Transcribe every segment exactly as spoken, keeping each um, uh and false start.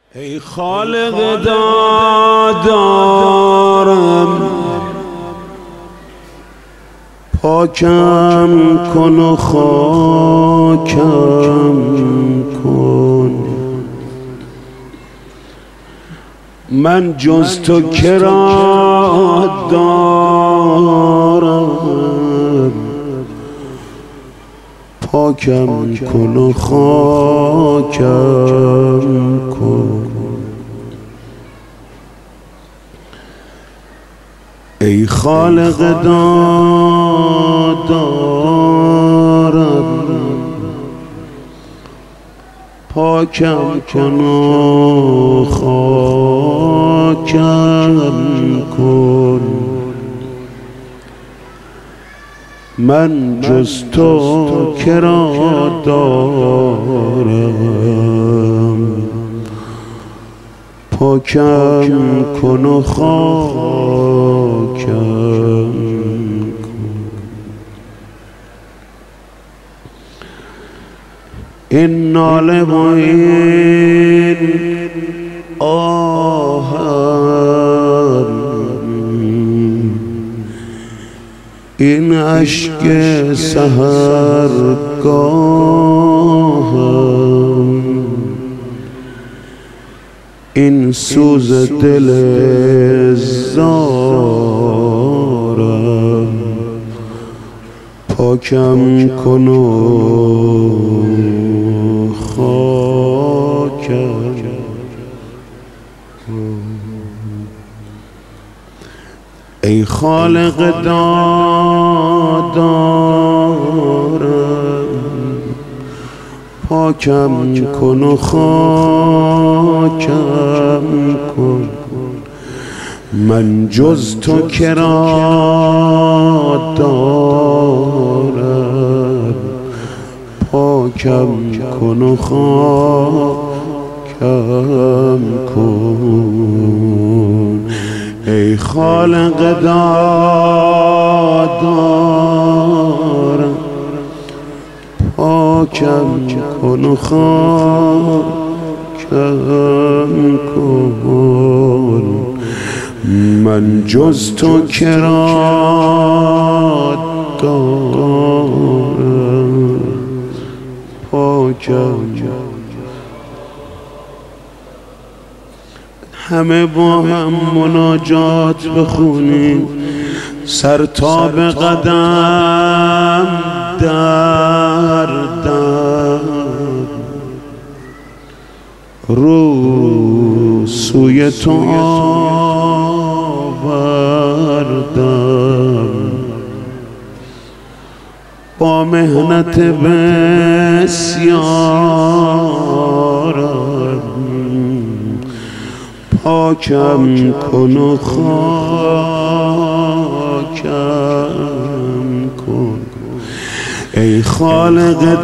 ای خالق دادارم پاکم کن و خاکم کن، من جز تو کرا دارم، پاکم کن و خاکم کن. ای خالق دادارم پاکم کن و خاکم کن، من جز تو کرا دارم، پاکم کن و خاکم کن. این ناله و این آهم، این اشک سحرگاهم، این سوز دل زارم، پاکم کن و خاکم کن. ای خالق دادارم پاکم کن و خاکم کن، من جز تو کرا دارم، پاکم کن و خاکم کن. ای خالق دادارم پاکم کن و خاکم کن، من جز تو کرا دارم، پاکم. همه با هم مناجات بخونیم، سر تا به قدم در در، رو سوی تو آوردم، با مهنت بسیارم، پاکم کن و خاکم کن. ای خالق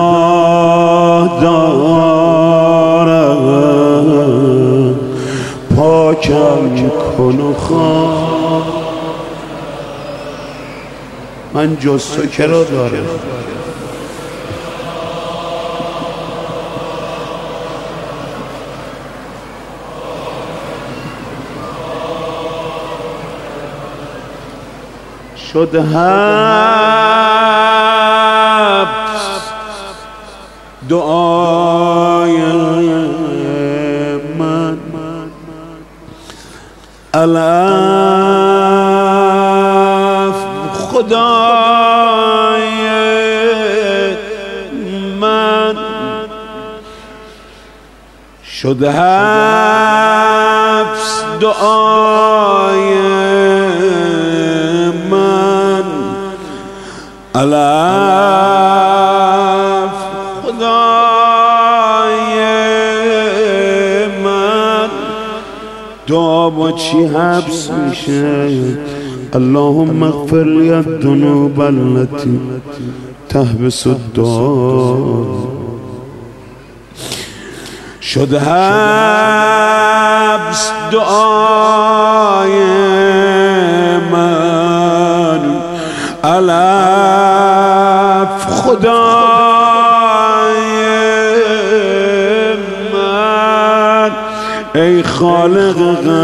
دادارم پاکم کن و خاکم، من جز تو کرا دارم. شد حبس دعای من، الف خدای من، شد حبس دعای من، الف خدای من. دعا با چی حبس میشه؟ اللهم اغفر لی الذنوب التي تحبس الدعا. شد حبس دعای من، الف خدای من، ای خالق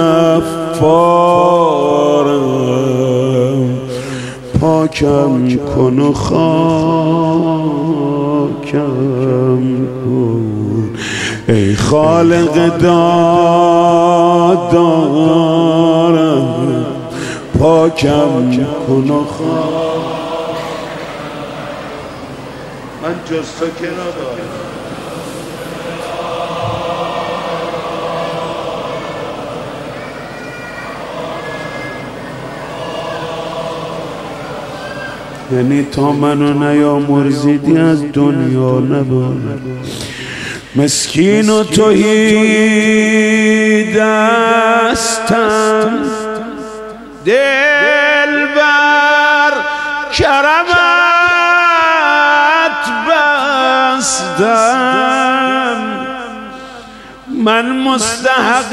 غفارم پاکم کن و خاکم کن ای خالق دادارم پاکم کن و خاکم من جز تو که ندارم یعنی تا منو نیامرزیدی از دنیا نبرد مسکین و توحید دستم دل بر کرمت بستم من مستحق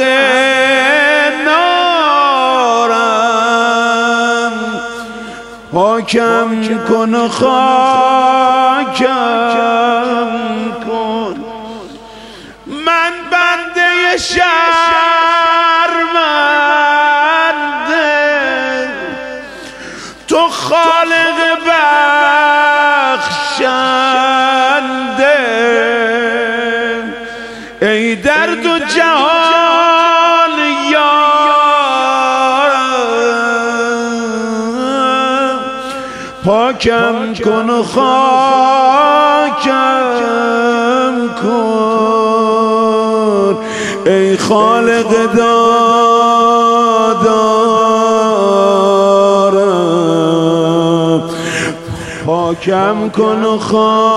نارم پاکم کن و خاکم کن من بنده شرمنده تو خالق بخشنده ای درد و جهان یارم پاکم کن و خاکم کن ای خالق دادارم پاکم کن و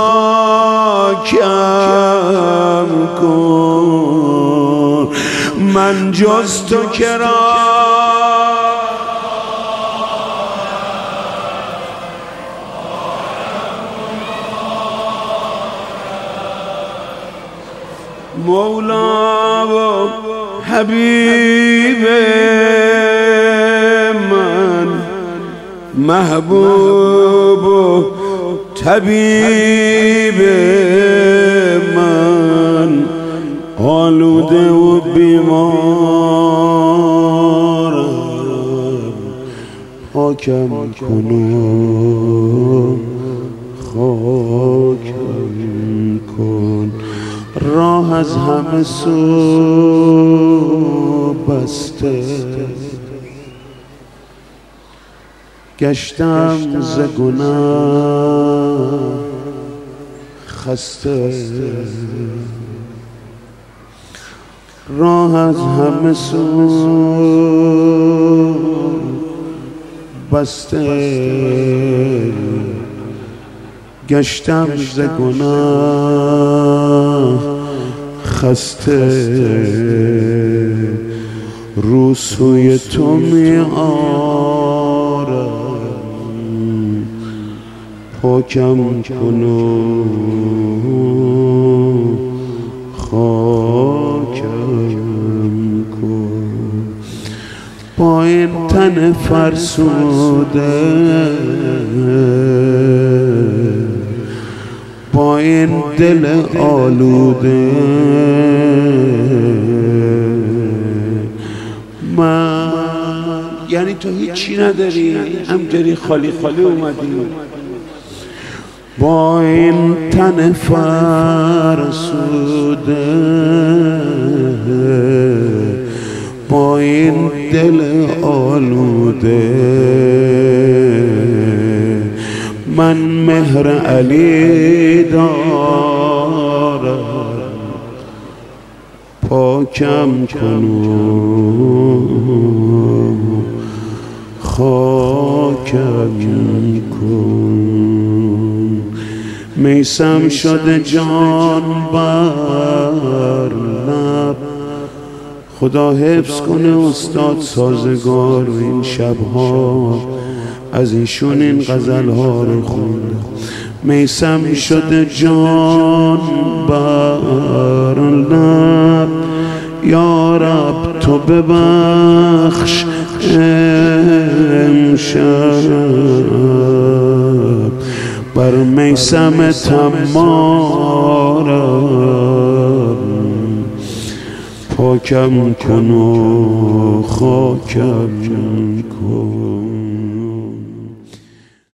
خاکم کن من جز تو کرا مولا و حبیب من محبوب و طبیب من آلوده و بیمارم پاکم کن و خاکم کن راه از همه سو بسته گشتم ز گناه خسته راه از همه سو بسته گشتم ز گناه خسته رو سوی تو می آرم پاکم کن و خاکم کن با این تن فرسوده با این دل آلوده من یعنی تو هیچی نداری همجوری خالی خالی اومدی با این تن فرسوده با این دل آلوده من مهر علی دارم پاکم کن و خاکم کن میسم شده جان بر لب خدا حفظ کنه استاد سازگار و این شبها از ایشون این غزلها رو خونده میسم شده جان بر لب یا رب تو ببخش امشب بر میسم تمارم پاکم کن و خاکم کن.